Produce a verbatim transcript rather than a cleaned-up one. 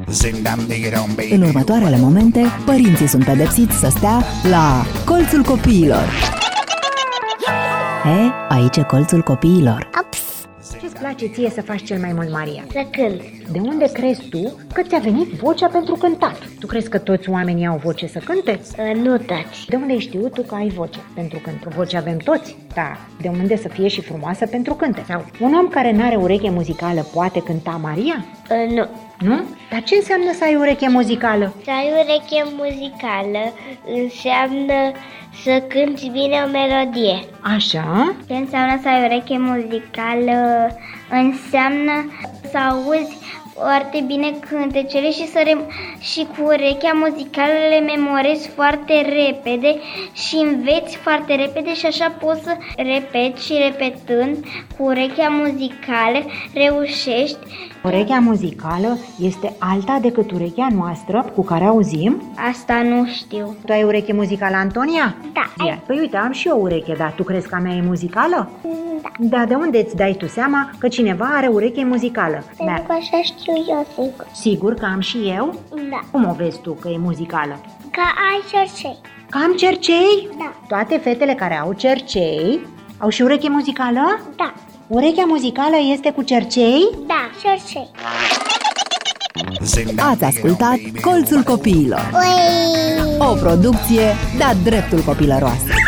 În următoarele momente, părinții sunt pedepsiți să stea la Colțul Copiilor. He, aici e Colțul Copiilor. Ce-ți place ție să faci cel mai mult, Maria? Să cânt. De unde crezi tu că ți-a venit vocea pentru cântat? Tu crezi că toți oamenii au voce să cânte? Nu toți. De unde ai știut tu că ai voce pentru cânt? Voce avem toți, da. De unde să fie și frumoasă pentru cânte? Sau un om care n-are ureche muzicală poate cânta, Maria? Nu. Nu? Dar ce înseamnă să ai ureche muzicală? Să ai ureche muzicală înseamnă să cânti bine o melodie. Așa? Ce înseamnă să ai ureche muzicală? Înseamnă să auzi foarte bine cântecele și, să re- și cu urechea muzicală le memorezi foarte repede și înveți foarte repede și așa poți să repeți și repetând cu urechea muzicală reușești. Urechea muzicală este alta decât urechea noastră cu care auzim? Asta nu știu. Tu ai ureche muzicală, Antonia? Da. Ia. Păi uite, am și eu ureche, dar tu crezi că a mea e muzicală? Da. Da, de unde îți dai tu seama că cineva are ureche muzicală? Pentru că așa știu eu, sigur. Sigur că am și eu? Da. Cum o vezi tu că e muzicală? Că ai cercei. Că am cercei? Da. Toate fetele care au cercei au și ureche muzicală? Da. Urechea muzicală este cu cercei? Da, cercei. Ați ascultat Colțul Copiilor, Ui! o producție de-a dreptul copilăroasă.